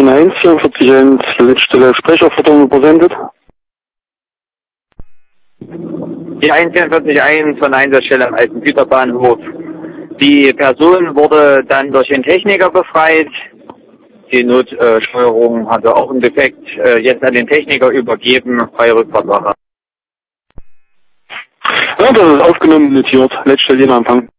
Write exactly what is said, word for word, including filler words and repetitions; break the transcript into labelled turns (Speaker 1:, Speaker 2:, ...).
Speaker 1: eins, vierundvierzig eins, Letztstelle Sprecherforderung übersendet.
Speaker 2: Die eins vierundvierzig eins von Einsatzstelle am alten Güterbahnhof. Die Person wurde dann durch den Techniker befreit. Die Notsteuerung hatte auch einen Defekt, äh, jetzt an den Techniker übergeben, bei Rückfahrtwache.
Speaker 1: Ja, das ist aufgenommen, notiert. Letztstelle Empfang.